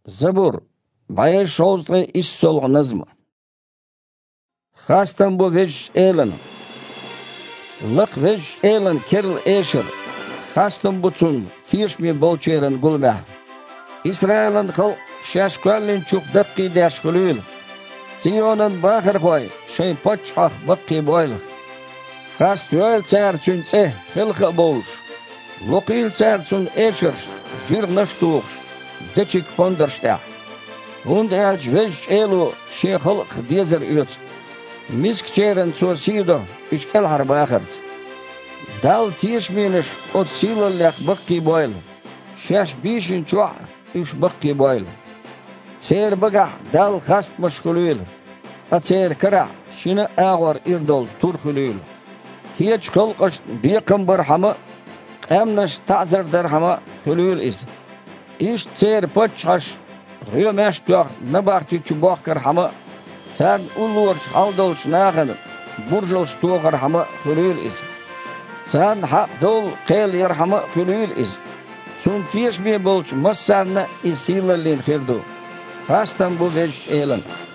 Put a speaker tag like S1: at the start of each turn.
S1: Zabur, bayağı şovzlı iş solğunuz mu? Hastan bu vec elan. Lık vec elan kerl eşir. Hastan bu tun tişmi bolçerin gulmah. İsrail'in kıl şaşkallin çok dakki deşgulül. Siyonun bakır koy, şey poçhak bakki boylu. Hast yol çerçünse hılkı bolş. Lokil çerçün eşir, jırnış tuğş. Deçik pondırştah. Und elç vec elu şey hılk dezer üt. Misk çerin çosido, işkel harbakırt. Dal tişminiş ot silallak bakki boylu. Şaş bişin çuğa, üç bakki boylu. Çer baga dal hast maşgulül. Çer kara, şine ağır irdol turkulül. Hiç kılqış biqim barhamı, emniş ta'zir derhamı hülül iz. İş çer poçhaş, rümeş tuğ, nabaqti çubuq kırhamı, sen ulurç aldolç nağın, burjulç tuğ kırhamı hülül iz. Sen haq dol qel yarhamı hülül iz. Sun tiyşmi bolç masarna isilallin khirdu. Hastan bu vec elan.